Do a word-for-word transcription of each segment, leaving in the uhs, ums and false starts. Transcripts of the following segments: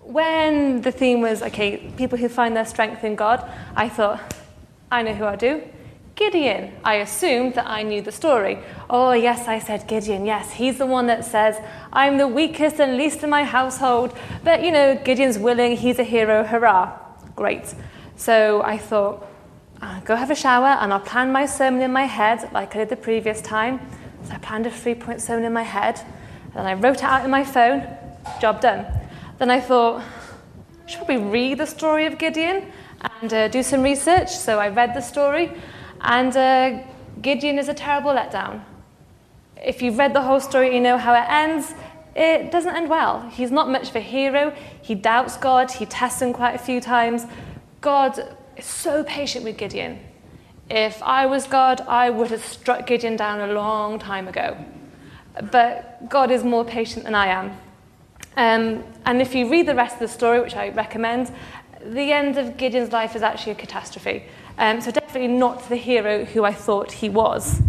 when the theme was, okay, people who find their strength in God, I thought, I know who I do. Gideon. I assumed that I knew the story. Oh, yes, I said Gideon. Yes, he's the one that says, I'm the weakest and least in my household. But, you know, Gideon's willing. He's a hero. Hurrah. Great. So I thought, I'll go have a shower and I'll plan my sermon in my head like I did the previous time. So I planned a three-point sermon in my head. And then I wrote it out in my phone. Job done. Then I thought, I should probably read the story of Gideon and uh, do some research. So I read the story. And uh, Gideon is a terrible letdown. If you've read the whole story, you know how it ends. It doesn't end well. He's not much of a hero. He doubts God. He tests him quite a few times. God is so patient with Gideon. If I was God, I would have struck Gideon down a long time ago. But God is more patient than I am. Um, and if you read the rest of the story, which I recommend, the end of Gideon's life is actually a catastrophe. Um, so definitely not the hero who I thought he was.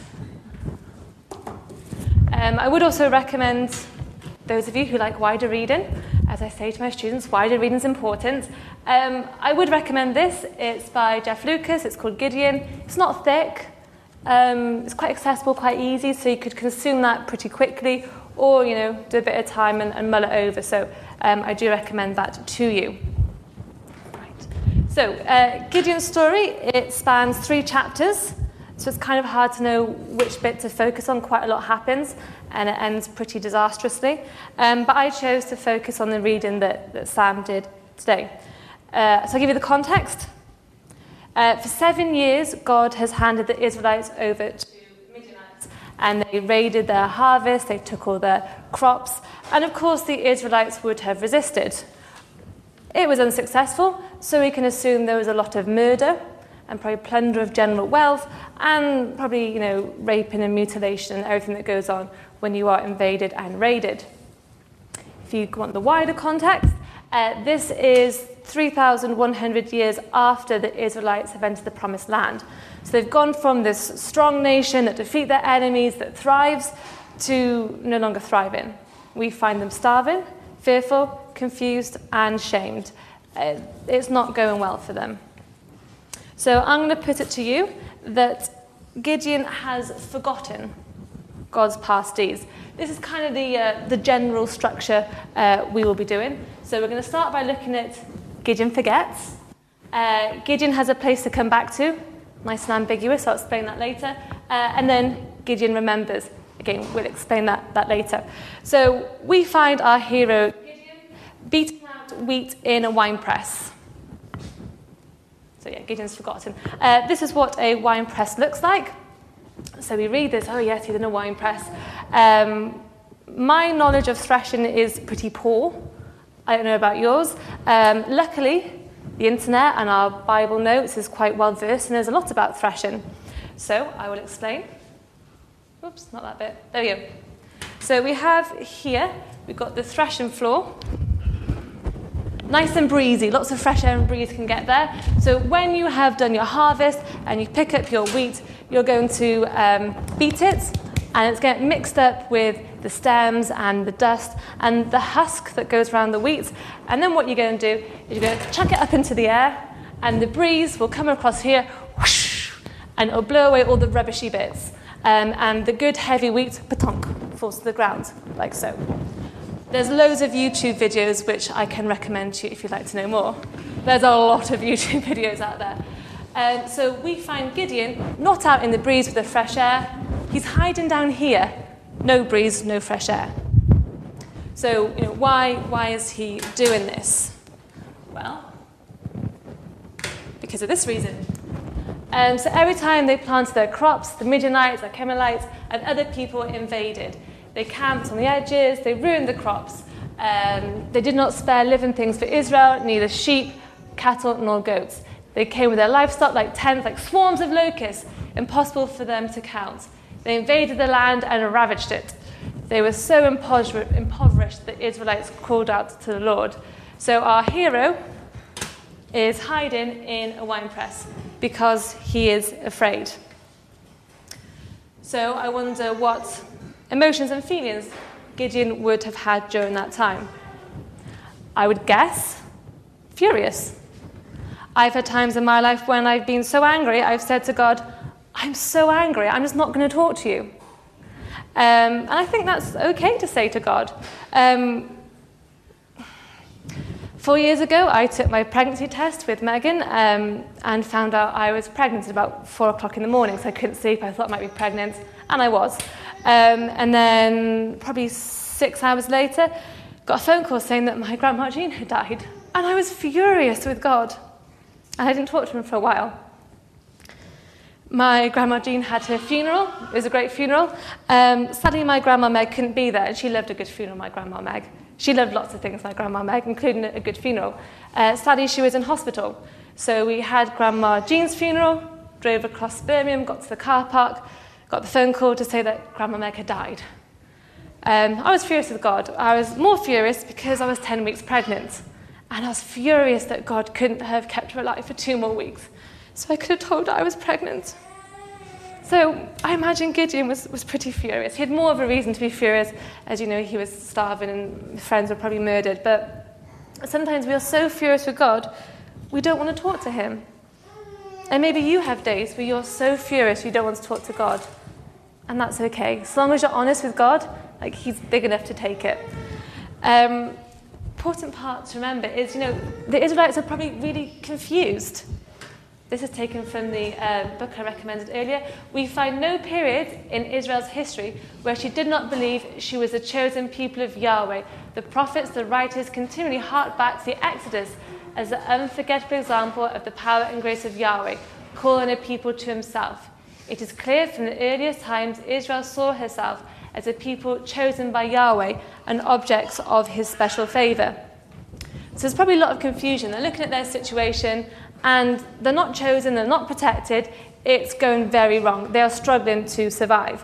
Um, I would also recommend those of you who like wider reading, as I say to my students, wider reading is important. Um, I would recommend this. It's by Jeff Lucas. It's called Gideon. It's not thick. Um, it's quite accessible, quite easy, so you could consume that pretty quickly, or you know, do a bit of time and, and mull it over. So um, I do recommend that to you. So, uh, Gideon's story, it spans three chapters, so it's kind of hard to know which bit to focus on. Quite a lot happens, and it ends pretty disastrously. Um, but I chose to focus on the reading that, that Sam did today. Uh, so I'll give you the context. Uh, for seven years, God has handed the Israelites over to Midianites, and they raided their harvest, they took all their crops, and of course the Israelites would have resisted. It was unsuccessful, so we can assume there was a lot of murder and probably plunder of general wealth and probably, you know, raping and mutilation and everything that goes on when you are invaded and raided. If you want the wider context, uh, this is three thousand one hundred years after the Israelites have entered the Promised Land. So they've gone from this strong nation that defeat their enemies, that thrives, to no longer thriving. We find them starving, fearful, confused and shamed. Uh, it's not going well for them. So I'm going to put it to you that Gideon has forgotten God's past deeds. This is kind of the, uh, the general structure uh, we will be doing. So we're going to start by looking at Gideon forgets. Uh, Gideon has a place to come back to. Nice and ambiguous, I'll explain that later. Uh, and then Gideon remembers. Again, we'll explain that, that later. So we find our hero beating out wheat in a wine press. So yeah, Gideon's forgotten. Uh, this is what a wine press looks like. So we read this, oh yes, he's in a wine press. Um, my knowledge of threshing is pretty poor. I don't know about yours. Um, luckily, the internet and our Bible notes is quite well versed, and there's a lot about threshing. So I will explain. Oops, not that bit. There we go. So we have here, we've got the threshing floor. Nice and breezy, lots of fresh air and breeze can get there. So when you have done your harvest and you pick up your wheat, you're going to um, beat it, and it's going to get mixed up with the stems and the dust and the husk that goes around the wheat. And then what you're going to do is you're going to chuck it up into the air, and the breeze will come across here, whoosh, and it'll blow away all the rubbishy bits. Um, and the good heavy wheat, patonk, falls to the ground, like so. There's loads of YouTube videos which I can recommend to you if you'd like to know more. There's a lot of YouTube videos out there. Um, so we find Gideon not out in the breeze with the fresh air. He's hiding down here. No breeze, no fresh air. So, you know, why, why is he doing this? Well, because of this reason. Um, so every time they planted their crops, the Midianites, the Chemalites, and other people invaded. They camped on the edges, they ruined the crops. Um, they did not spare living things for Israel, neither sheep, cattle, nor goats. They came with their livestock like tents, like swarms of locusts, impossible for them to count. They invaded the land and ravaged it. They were so impoverished that the Israelites called out to the Lord. So our hero is hiding in a wine press because he is afraid. So I wonder what emotions and feelings Gideon would have had during that time. I would guess, furious. I've had times in my life when I've been so angry, I've said to God, I'm so angry, I'm just not going to talk to you. Um, and I think that's okay to say to God. Um, four years ago, I took my pregnancy test with Megan um, and found out I was pregnant at about four o'clock in the morning, so I couldn't sleep. I thought I might be pregnant, and I was. Um, and then probably six hours later, got a phone call saying that my grandma Jean had died. And I was furious with God. And I didn't talk to him for a while. My grandma Jean had her funeral. It was a great funeral. Um, sadly, my grandma Meg couldn't be there, and she loved a good funeral, my grandma Meg. She loved lots of things, my grandma Meg, including a good funeral. Uh, sadly, she was in hospital. So we had Grandma Jean's funeral, drove across Birmingham, got to the car park, got the phone call to say that Grandma Meg had died. Um, I was furious with God. I was more furious because I was ten weeks pregnant. And I was furious that God couldn't have kept her alive for two more weeks. So I could have told her I was pregnant. So I imagine Gideon was, was pretty furious. He had more of a reason to be furious. As you know, he was starving and his friends were probably murdered. But sometimes we are so furious with God, we don't want to talk to him. And maybe you have days where you're so furious you don't want to talk to God. And that's okay. As long as you're honest with God, like he's big enough to take it. Um, important part to remember is, you know, the Israelites are probably really confused. This is taken from the uh, book I recommended earlier. We find no period in Israel's history where she did not believe she was the chosen people of Yahweh. The prophets, the writers continually hark back to the Exodus as the unforgettable example of the power and grace of Yahweh, calling a people to himself. It is clear from the earliest times Israel saw herself as a people chosen by Yahweh and objects of his special favour. So there's probably a lot of confusion. They're looking at their situation and they're not chosen, they're not protected. It's going very wrong. They are struggling to survive.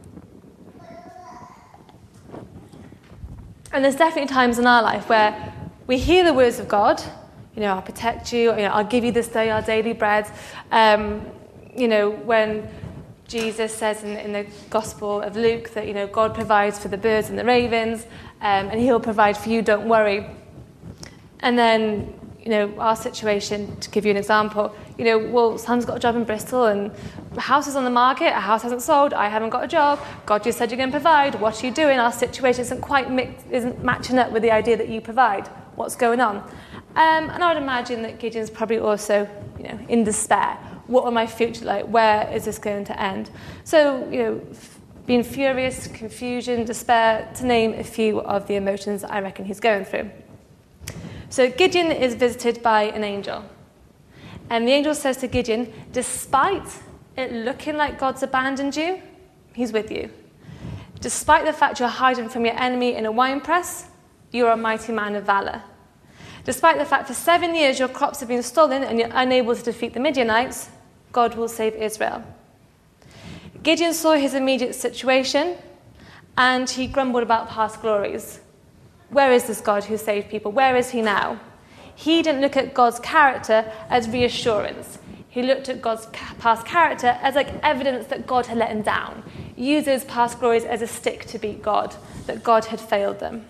And there's definitely times in our life where we hear the words of God, you know, I'll protect you, you know, I'll give you this day our daily bread. Um, you know, when Jesus says in, in the Gospel of Luke that, you know, God provides for the birds and the ravens, um, and he'll provide for you, don't worry. And then, you know, our situation, to give you an example, you know, well, Sam's got a job in Bristol and a house is on the market, a house hasn't sold, I haven't got a job, God just said you're going to provide, what are you doing? Our situation isn't quite mix, isn't matching up with the idea that you provide. What's going on? Um, and I would imagine that Gideon's probably also, you know, in despair. What will my future like? Where is this going to end? So, you know, f- being furious, confusion, despair, to name a few of the emotions I reckon he's going through. So Gideon is visited by an angel. And the angel says to Gideon, despite it looking like God's abandoned you, he's with you. Despite the fact you're hiding from your enemy in a wine press, you're a mighty man of valor. Despite the fact for seven years your crops have been stolen and you're unable to defeat the Midianites, God will save Israel. Gideon saw his immediate situation and he grumbled about past glories. Where is this God who saved people? Where is he now? He didn't look at God's character as reassurance. He looked at God's past character as like evidence that God had let him down. Uses past glories as a stick to beat God, that God had failed them.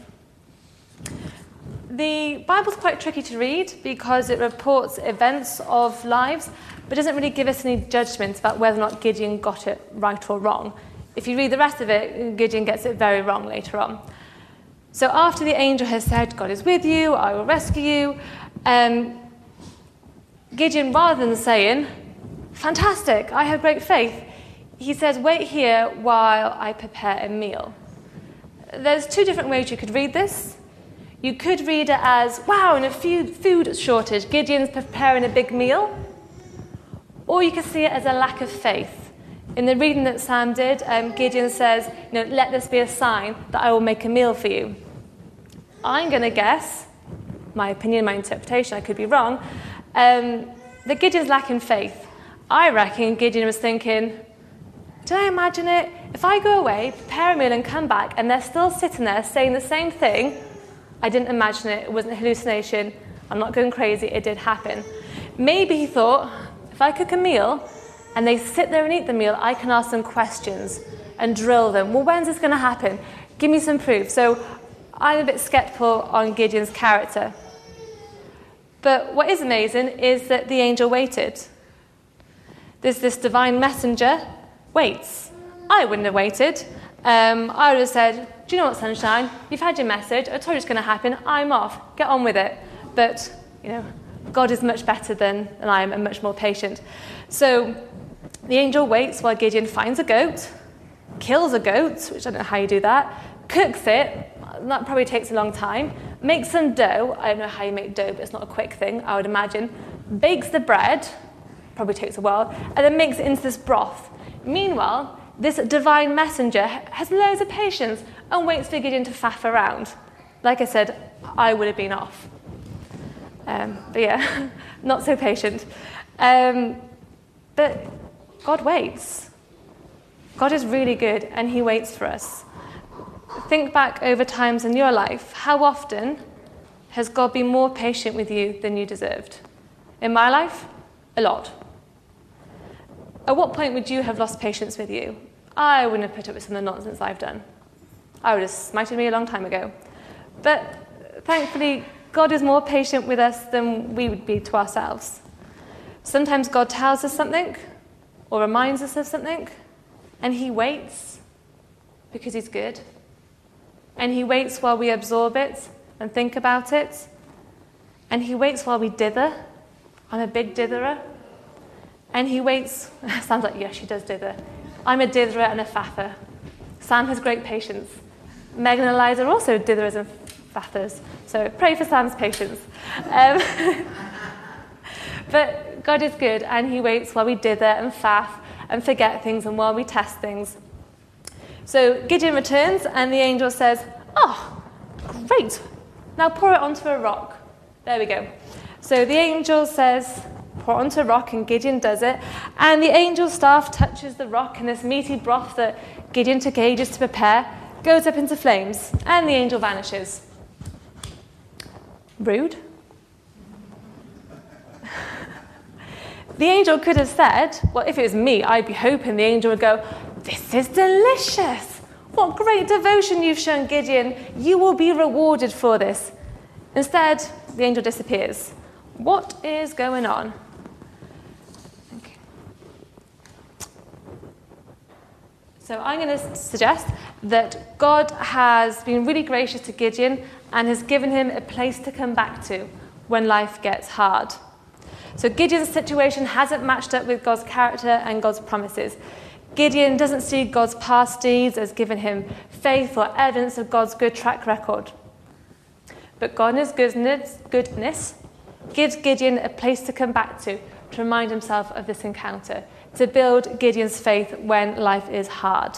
The Bible's quite tricky to read because it reports events of lives, but doesn't really give us any judgment about whether or not Gideon got it right or wrong. If you read the rest of it, Gideon gets it very wrong later on. So after the angel has said, God is with you, I will rescue you, um, Gideon, rather than saying, fantastic, I have great faith, he says, wait here while I prepare a meal. There's two different ways you could read this. You could read it as, wow, in a food, food shortage, Gideon's preparing a big meal. Or you could see it as a lack of faith. In the reading that Sam did, um, Gideon says, you know, let this be a sign that I will make a meal for you. I'm going to guess, my opinion, my interpretation, I could be wrong, um, that Gideon's lacking faith. I reckon Gideon was thinking, did I imagine it? If I go away, prepare a meal and come back, and they're still sitting there saying the same thing, I didn't imagine it, it wasn't a hallucination, I'm not going crazy, it did happen. Maybe he thought, if I cook a meal and they sit there and eat the meal, I can ask them questions and drill them. Well, when's this going to happen? Give me some proof. So I'm a bit sceptical on Gideon's character. But what is amazing is that the angel waited. There's this divine messenger waits. I wouldn't have waited. Um, I would have said, do you know what, sunshine? You've had your message. I told you it's going to happen. I'm off. Get on with it. But, you know, God is much better than, than I am and much more patient. So the angel waits while Gideon finds a goat, kills a goat, which I don't know how you do that, cooks it. That probably takes a long time. Makes some dough. I don't know how you make dough, but it's not a quick thing, I would imagine. Bakes the bread. Probably takes a while. And then makes it into this broth. Meanwhile, this divine messenger has loads of patience and waits for Gideon to faff around. Like I said, I would have been off. Um, but yeah, not so patient. Um, but God waits. God is really good, and he waits for us. Think back over times in your life. How often has God been more patient with you than you deserved? In my life, a lot. At what point would you have lost patience with you? I wouldn't have put up with some of the nonsense I've done. I would have smited me a long time ago. But thankfully, God is more patient with us than we would be to ourselves. Sometimes God tells us something or reminds us of something, and he waits because he's good. And he waits while we absorb it and think about it. And he waits while we dither. I'm a big ditherer. And he waits, sounds like, yes, she does dither. I'm a ditherer and a faffer. Sam has great patience. Megan and Eliza are also ditherers and faffers. So pray for Sam's patience. Um, but God is good, and he waits while we dither and faff and forget things and while we test things. So Gideon returns, and the angel says, oh, great. Now pour it onto a rock. There we go. So the angel says, pour it onto a rock, and Gideon does it. And the angel's staff touches the rock, and this meaty broth that Gideon took ages to prepare goes up into flames, and the angel vanishes. Rude. The angel could have said, well, if it was me, I'd be hoping the angel would go, this is delicious. What great devotion you've shown, Gideon. You will be rewarded for this. Instead, the angel disappears. What is going on? Okay. So I'm going to suggest that God has been really gracious to Gideon and has given him a place to come back to when life gets hard. So Gideon's situation hasn't matched up with God's character and God's promises. Gideon doesn't see God's past deeds as giving him faith or evidence of God's good track record. But God's goodness, goodness gives Gideon a place to come back to, to remind himself of this encounter, to build Gideon's faith when life is hard.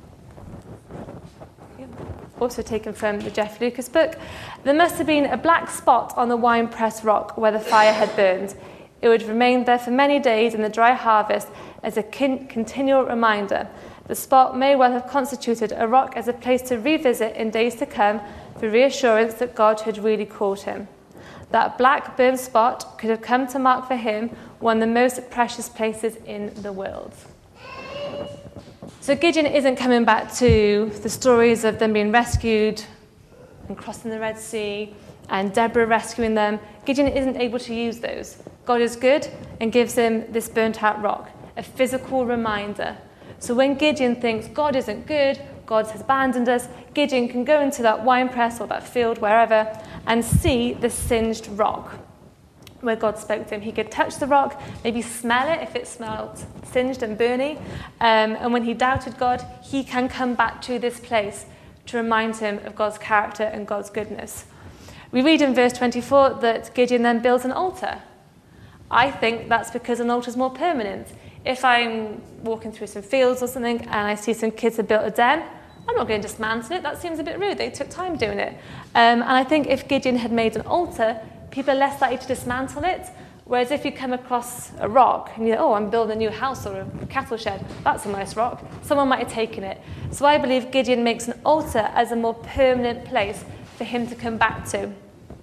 Also taken from the Jeff Lucas book. There must have been a black spot on the winepress rock where the fire had burned. It would remain there for many days in the dry harvest as a kin- continual reminder. The spot may well have constituted a rock as a place to revisit in days to come for reassurance that God had really called him. That black burned spot could have come to mark for him one of the most precious places in the world. So Gideon isn't coming back to the stories of them being rescued and crossing the Red Sea and Deborah rescuing them. Gideon isn't able to use those. God is good and gives him this burnt-out rock, a physical reminder. So when Gideon thinks God isn't good, God has abandoned us, Gideon can go into that winepress or that field, wherever, and see the singed rock where God spoke to him. He could touch the rock, maybe smell it if it smelled singed and burny. Um, and when he doubted God, he can come back to this place to remind him of God's character and God's goodness. We read in verse twenty-four that Gideon then builds an altar. I think that's because an altar is more permanent. If I'm walking through some fields or something and I see some kids have built a den, I'm not going to dismantle it. That seems a bit rude. They took time doing it. Um, and I think if Gideon had made an altar, people are less likely to dismantle it. Whereas if you come across a rock and you're, oh, I'm building a new house or a cattle shed, that's a nice rock, someone might have taken it. So I believe Gideon makes an altar as a more permanent place for him to come back to.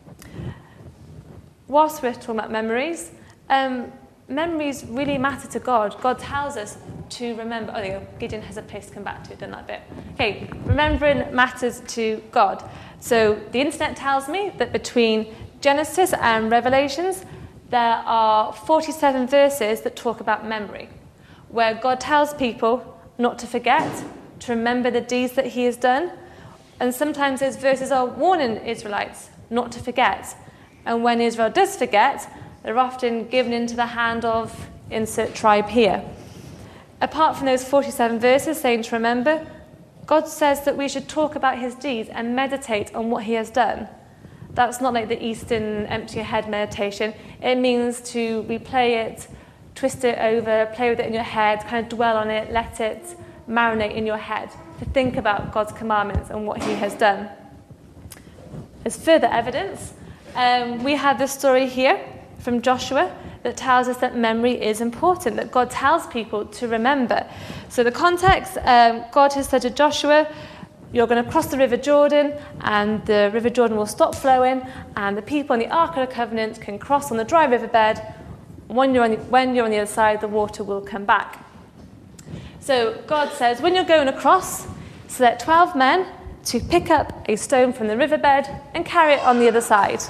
Whilst we're talking about memories, um, memories really matter to God. God tells us to remember. Oh, there you go. Gideon has a place to come back to. Done that bit. Okay, remembering matters to God. So the internet tells me that between Genesis and Revelations, there are forty-seven verses that talk about memory, where God tells people not to forget, to remember the deeds that he has done. And sometimes those verses are warning Israelites not to forget. And when Israel does forget, they're often given into the hand of insert tribe here. Apart from those forty-seven verses saying to remember, God says that we should talk about his deeds and meditate on what he has done. That's not like the Eastern empty your head meditation. It means to replay it, twist it over, play with it in your head, kind of dwell on it, let it marinate in your head, to think about God's commandments and what he has done. As further evidence, um, we have this story here from Joshua that tells us that memory is important, that God tells people to remember. So the context, um, God has said to Joshua, you're going to cross the River Jordan, and the River Jordan will stop flowing, and the people in the Ark of the Covenant can cross on the dry riverbed. When you're on the, when you're on the other side, the water will come back. So God says, when you're going across, select twelve men to pick up a stone from the riverbed and carry it on the other side.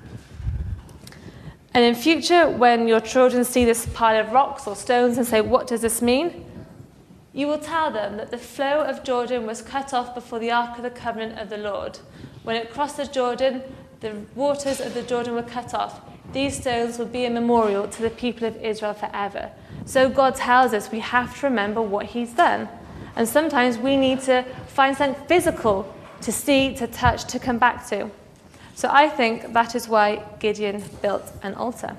And in future, when your children see this pile of rocks or stones and say, what does this mean? You will tell them that the flow of Jordan was cut off before the Ark of the Covenant of the Lord. When it crossed the Jordan, the waters of the Jordan were cut off. These stones will be a memorial to the people of Israel forever. So God tells us we have to remember what he's done. And sometimes we need to find something physical to see, to touch, to come back to. So I think that is why Gideon built an altar.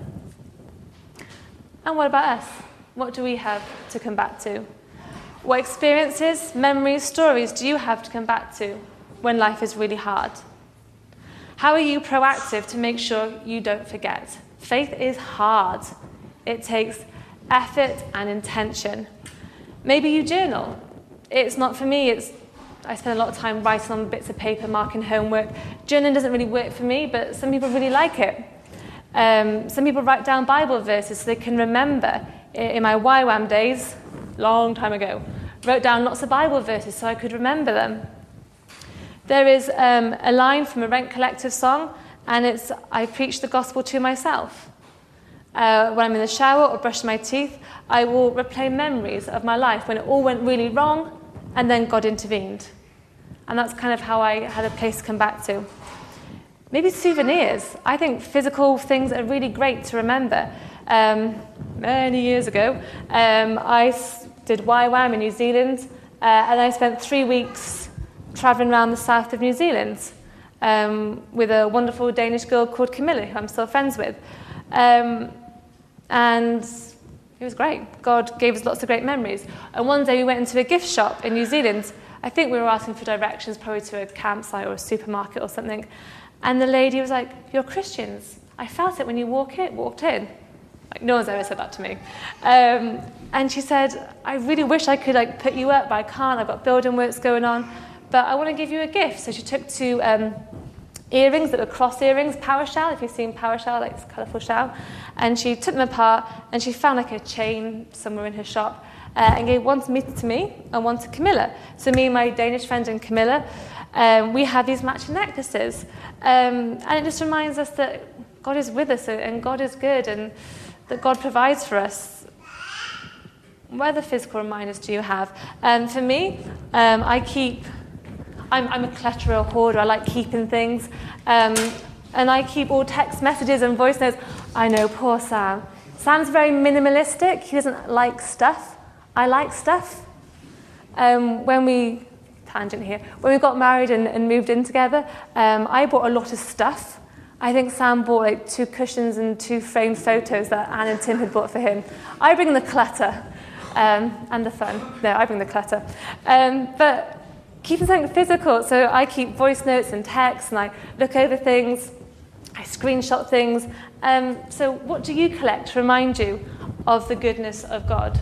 And what about us? What do we have to come back to? What experiences, memories, stories do you have to come back to when life is really hard? How are you proactive to make sure you don't forget? Faith is hard. It takes effort and intention. Maybe you journal. It's not for me. It's I spend a lot of time writing on bits of paper, marking homework. Journaling doesn't really work for me, but some people really like it. Um, some people write down Bible verses so they can remember. In my Y WAM days, long time ago, wrote down lots of Bible verses so I could remember them. There is um, a line from a Rent Collective song, and it's, I preach the gospel to myself. Uh, when I'm in the shower or brushing my teeth, I will replay memories of my life when it all went really wrong, and then God intervened. And that's kind of how I had a place to come back to. Maybe souvenirs. I think physical things are really great to remember. Um, many years ago, um, I s- did Y WAM in New Zealand, uh, and I spent three weeks travelling around the south of New Zealand um, with a wonderful Danish girl called Camilla, who I'm still friends with. Um, and it was great. God gave us lots of great memories. And one day we went into a gift shop in New Zealand. I think we were asking for directions, probably to a campsite or a supermarket or something. And the lady was like, "You're Christians. I felt it when you walk in, walked in." Like, no one's ever said that to me. Um, and she said, "I really wish I could like put you up, but I can't. I've got building works going on. But I want to give you a gift." So she took two um, earrings that were cross earrings, power shell, if you've seen power shell, like this colourful shell. And she took them apart, and she found like a chain somewhere in her shop, uh, and gave one to me, to me and one to Camilla. So me and my Danish friend and Camilla, um, we have these matching necklaces. Um, and it just reminds us that God is with us, and God is good, and that God provides for us. What other physical reminders do you have? Um, for me, um, I keep... I'm, I'm a clutterer, a hoarder. I like keeping things. Um, and I keep all text messages and voice notes. I know, poor Sam. Sam's very minimalistic. He doesn't like stuff. I like stuff. Um, when we, tangent here, when we got married and, and moved in together, um, I bought a lot of stuff. I think Sam bought like two cushions and two framed photos that Anne and Tim had bought for him. I bring the clutter um, and the fun. No, I bring the clutter. Um, but keeping something physical, so I keep voice notes and texts, and I look over things, I screenshot things. Um, so what do you collect to remind you of the goodness of God?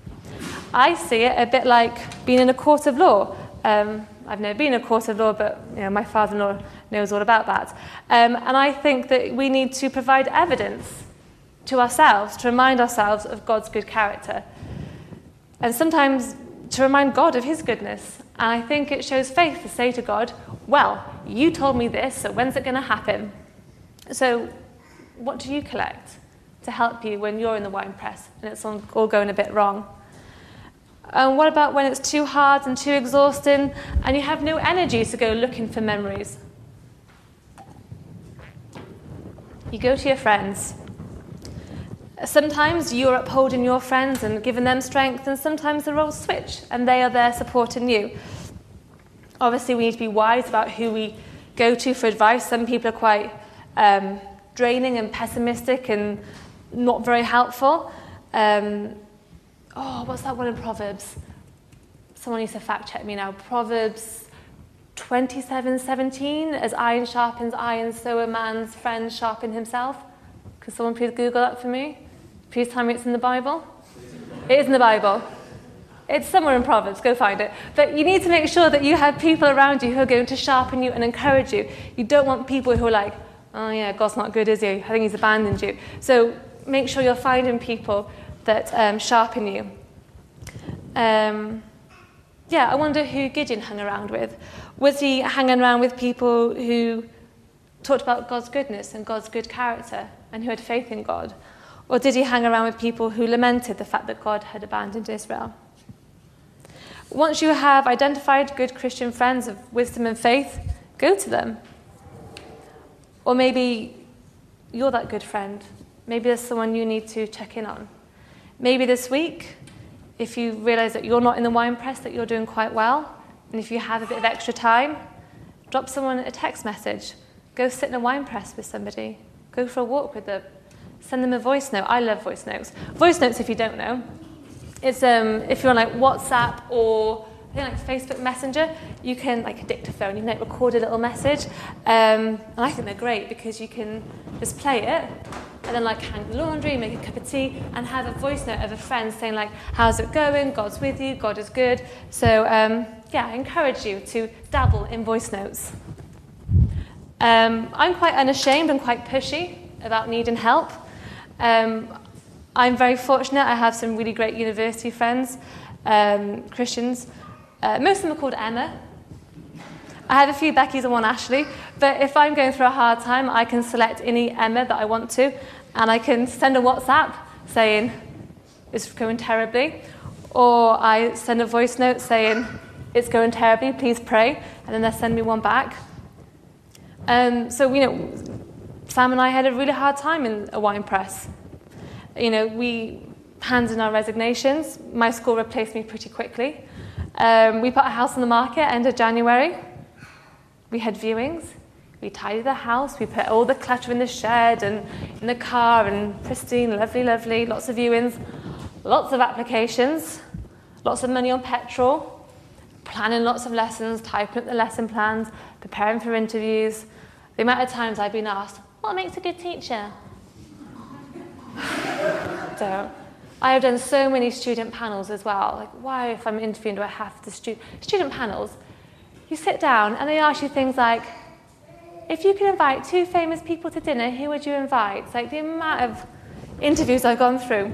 I see it a bit like being in a court of law. Um, I've never been in a court of law, but you know, my father-in-law knows all about that. Um, and I think that we need to provide evidence to ourselves, to remind ourselves of God's good character. And sometimes to remind God of his goodness. And I think it shows faith to say to God, well, you told me this, so when's it going to happen? So what do you collect to help you when you're in the wine press and it's all going a bit wrong? And what about when it's too hard and too exhausting and you have no energy to go looking for memories? You go to your friends. Sometimes you're upholding your friends and giving them strength, and sometimes the roles switch and they are there supporting you. Obviously, we need to be wise about who we go to for advice. Some people are quite um, draining and pessimistic and not very helpful. Um, oh, what's that one in Proverbs? Someone needs to fact check me now. Proverbs twenty-seven seventeen, as iron sharpens iron, so a man's friend sharpen himself. Could someone please Google that for me? Please tell me it's in the Bible. It is in the Bible. It's somewhere in Proverbs, go find it. But you need to make sure that you have people around you who are going to sharpen you and encourage you. You don't want people who are like, oh yeah, God's not good, is he? I think he's abandoned you. So make sure you're finding people that um, sharpen you. Um, yeah, I wonder who Gideon hung around with. Was he hanging around with people who talked about God's goodness and God's good character and who had faith in God? Or did he hang around with people who lamented the fact that God had abandoned Israel? Once you have identified good Christian friends of wisdom and faith, go to them. Or maybe you're that good friend. Maybe there's someone you need to check in on. Maybe this week, if you realize that you're not in the wine press, that you're doing quite well, and if you have a bit of extra time, drop someone a text message. Go sit in a wine press with somebody. Go for a walk with them. Send them a voice note. I love voice notes. Voice notes, if you don't know, it's um, if you're on like WhatsApp or I think like Facebook Messenger, you can like a dictaphone, you can like record a little message, um, and I think they're great because you can just play it and then like hang the laundry, make a cup of tea, and have a voice note of a friend saying like, how's it going? God's with you. God is good. So um, yeah, I encourage you to dabble in voice notes. Um, I'm quite unashamed and quite pushy about needing help. Um, I'm very fortunate. I have some really great university friends, um, Christians. Uh, most of them are called Emma. I have a few Beckys and one Ashley, but if I'm going through a hard time, I can select any Emma that I want to, and I can send a WhatsApp saying, it's going terribly, or I send a voice note saying, it's going terribly, please pray, and then they'll send me one back. Um, so, you know, Sam and I had a really hard time in a wine press. You know, we handed in our resignations. My school replaced me pretty quickly. Um, we put a house on the market end of January. We had viewings. We tidied the house. We put all the clutter in the shed and in the car and pristine, lovely, lovely. Lots of viewings, lots of applications, lots of money on petrol, planning lots of lessons, typing up the lesson plans, preparing for interviews. The amount of times I've been asked, what makes a good teacher? So, I have done so many student panels as well. Like, why, if I'm interviewing, do I have to stu- student panels? You sit down and they ask you things like, if you could invite two famous people to dinner, who would you invite? It's like the amount of interviews I've gone through.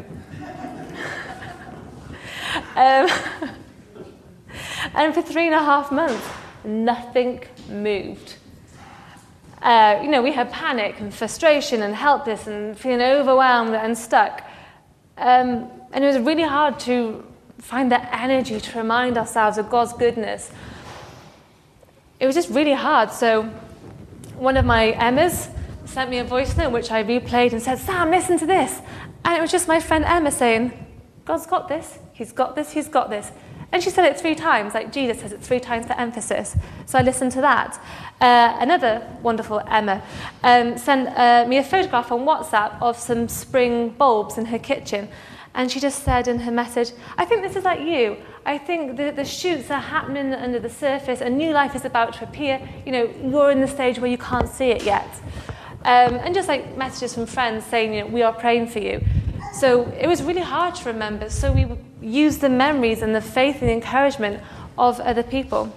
um, and for three and a half months, nothing moved. Uh, you know, we had panic and frustration and helpless and feeling overwhelmed and stuck. Um, and it was really hard to find that energy to remind ourselves of God's goodness. It was just really hard. So one of my Emmas sent me a voice note, which I replayed and said, Sam, listen to this. And it was just my friend Emma saying, God's got this, he's got this, he's got this. And she said it three times, like Jesus says it three times for emphasis. So I listened to that. Uh, another wonderful Emma um, sent uh, me a photograph on WhatsApp of some spring bulbs in her kitchen. And she just said in her message, I think this is like you. I think the, the shoots are happening under the surface. A new life is about to appear. You know, you're in the stage where you can't see it yet. Um, and just like messages from friends saying, you know, we are praying for you. So it was really hard to remember. So we used the memories and the faith and the encouragement of other people.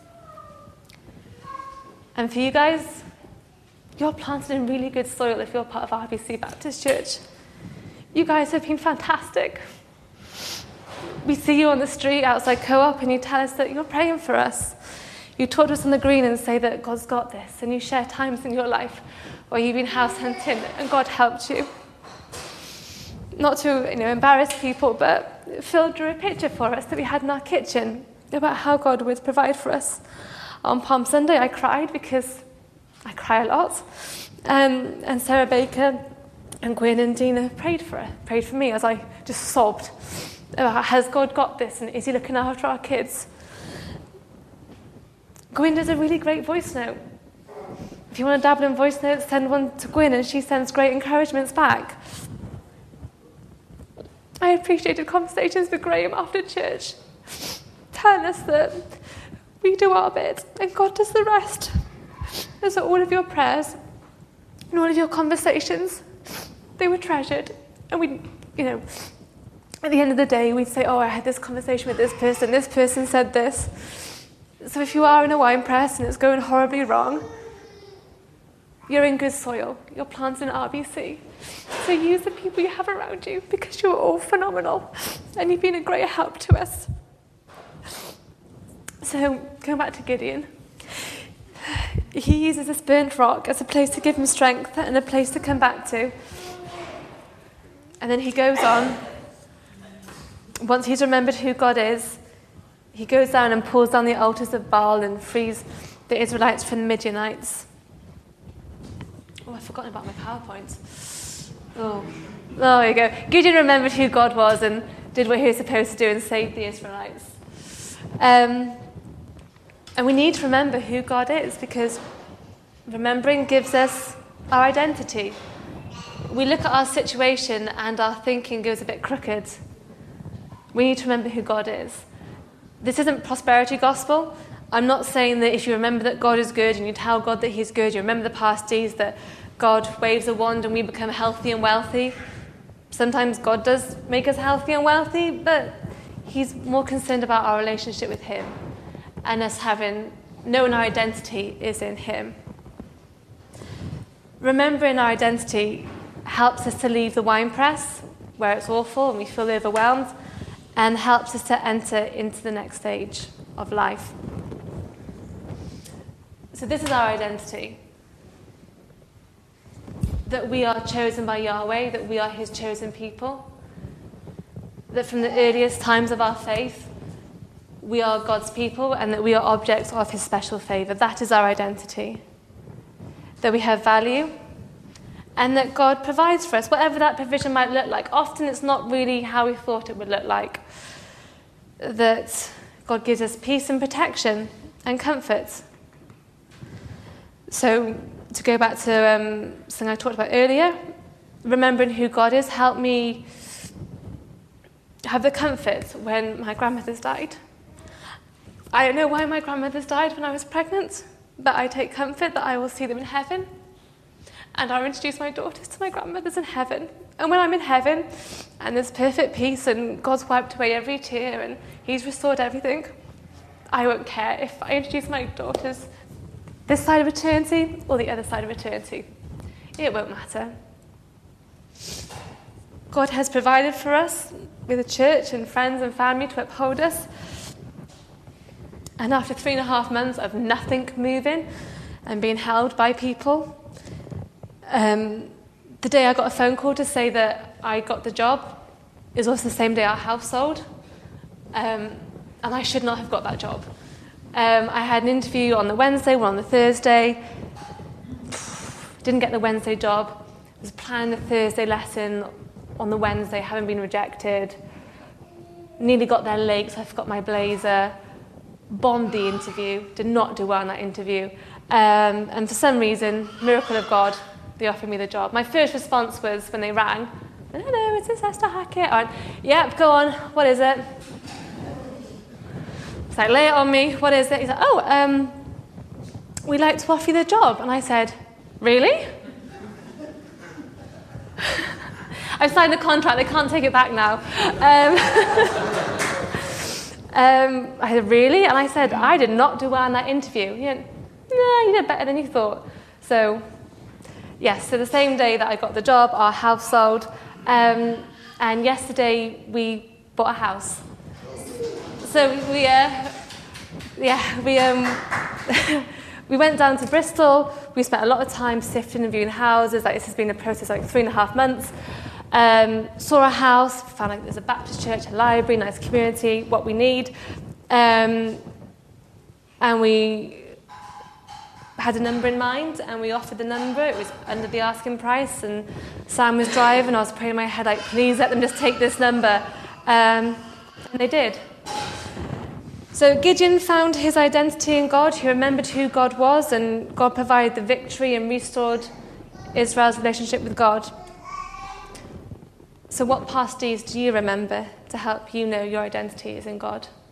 And for you guys, you're planted in really good soil if you're part of R B C Baptist Church. You guys have been fantastic. We see you on the street outside Co-op and you tell us that you're praying for us. You talk to us on the green and say that God's got this, and you share times in your life where you've been house hunting and God helped you. Not to, you know, embarrass people, but Phil drew a picture for us that we had in our kitchen about how God would provide for us. On Palm Sunday, I cried because I cry a lot. Um, and Sarah Baker and Gwyn and Dina prayed for her, prayed for me as I just sobbed about, has God got this, and is he looking after our kids? Gwyn does a really great voice note. If you want to dabble in voice notes, send one to Gwyn and she sends great encouragements back. I appreciated conversations with Graham after church, telling us that we do our bit and God does the rest. And so all of your prayers and all of your conversations, they were treasured. And we, you know, at the end of the day, we'd say, oh, I had this conversation with this person, this person said this. So if you are in a wine press and it's going horribly wrong, you're in good soil. You're planted in R B C. So use the people you have around you, because you're all phenomenal and you've been a great help to us. So going back to Gideon, he uses this burnt rock as a place to give him strength and a place to come back to. And then he goes on. Once he's remembered who God is, he goes down and pulls down the altars of Baal and frees the Israelites from the Midianites. Oh, I've forgotten about my PowerPoint. Oh, oh, there you go. Gideon remembered who God was and did what he was supposed to do and saved the Israelites. Um, and we need to remember who God is, because remembering gives us our identity. We look at our situation and our thinking goes a bit crooked. We need to remember who God is. This isn't prosperity gospel. I'm not saying that if you remember that God is good and you tell God that he's good, you remember the past deeds, that God waves a wand and we become healthy and wealthy. Sometimes God does make us healthy and wealthy, but he's more concerned about our relationship with him and us having known our identity is in him. Remembering our identity helps us to leave the wine press where it's awful and we feel overwhelmed, and helps us to enter into the next stage of life. So this is our identity. That we are chosen by Yahweh, that we are his chosen people. That from the earliest times of our faith, we are God's people and that we are objects of his special favour. That is our identity. That we have value and that God provides for us, whatever that provision might look like. Often it's not really how we thought it would look like. That God gives us peace and protection and comfort. So to go back to um, something I talked about earlier, remembering who God is helped me have the comfort when my grandmother's died. I don't know why my grandmother's died when I was pregnant, but I take comfort that I will see them in heaven. And I'll introduce my daughters to my grandmothers in heaven. And when I'm in heaven, and there's perfect peace, and God's wiped away every tear, and he's restored everything, I won't care if I introduce my daughters this side of eternity or the other side of eternity. It won't matter. God has provided for us with a church and friends and family to uphold us. And after three and a half months of nothing moving and being held by people, um, the day I got a phone call to say that I got the job is also the same day our house sold. Um, and I should not have got that job. Um, I had an interview on the Wednesday, one on the Thursday. Didn't get the Wednesday job. Was planning the Thursday lesson on the Wednesday, having been rejected. Nearly got there late, so I forgot my blazer. Bombed the interview. Did not do well in that interview. Um, and for some reason, miracle of God, they offered me the job. My first response was, when they rang, I don't know, is this Esther Hackett? I went, yep, go on, what is it? It's like, lay it on me, what is it? He's like, oh, um, we'd like to offer you the job. And I said, really? I've signed the contract, they can't take it back now. Um, um, I said, really? And I said, I did not do well in that interview. He went, no, you did better than you thought. So, yes, so the same day that I got the job, our house sold. Um, and yesterday we bought a house. So we, uh, yeah, we um, we went down to Bristol. We spent a lot of time sifting and viewing houses. Like, this has been a process like three and a half months. Um, saw a house, found like there's a Baptist church, a library, nice community, what we need. Um, and we had a number in mind, and we offered the number. It was under the asking price, and Sam was driving. I was praying in my head, like, please let them just take this number. Um, and they did. So Gideon found his identity in God. He remembered who God was, and God provided the victory and restored Israel's relationship with God. So what past deeds do you remember to help you know your identity is in God?